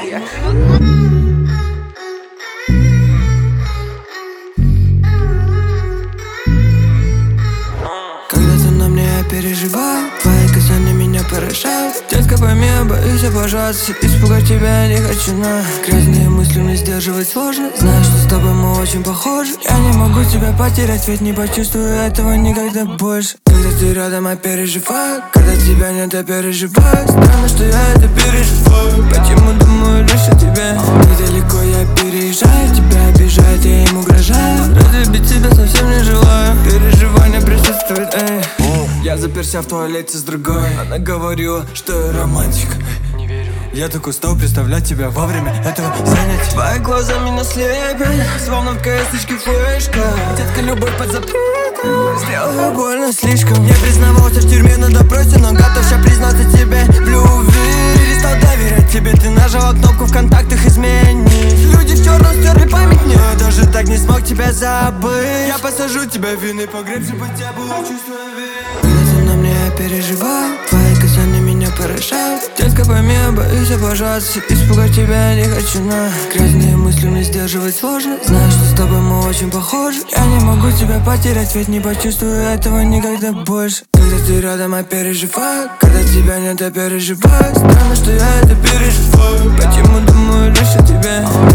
Когда ты на мне, я переживаю. Твои касания меня поражают. Детка, пойми, я боюсь обожаться. Испугать тебя я не хочу, но грязные мысли мне сдерживать сложно. Знаю, что с тобой мы очень похожи. Я не могу тебя потерять, ведь не почувствую этого никогда больше. Когда ты рядом, я переживаю. Когда тебя нет, я переживаю. Странно, что я это переживаю. Почему думаю лишь о тебе? Недалеко я переезжаю, тебя обижает, я им угрожаю. Разлюбить тебя совсем не желаю. Переживания присутствуют, эй. Я заперся в туалете с другой. Она говорила, что я романтик. Я так устал представлять тебя во время этого занятия. Твои глаза меня слепят, словно в КС-очке флешка. Детка, любовь под запретом сделала больно слишком. Я признавался в тюрьме на допросе, но готов сейчас признаться тебе в любви. Перестал доверять тебе, ты нажала кнопку в контактах изменить. Люди в черном стерли память мне, я даже так не смог тебя забыть. Я посажу тебя в винный погреб, чтобы у тебя было чувство вины. Когда ты на мне, я переживаю. Твои касания меня поражают. Детка, пойми, я боюсь обожаться. Испугать тебя я не хочу, но грязные мысли мне сдерживать сложно. Знаю, что с тобой мы очень похожи. Я не могу тебя потерять, ведь не почувствую этого никогда больше. Когда ты рядом, я переживаю. Когда тебя нет, я переживаю. Странно, что я это переживаю. Почему думаю лишь о тебе?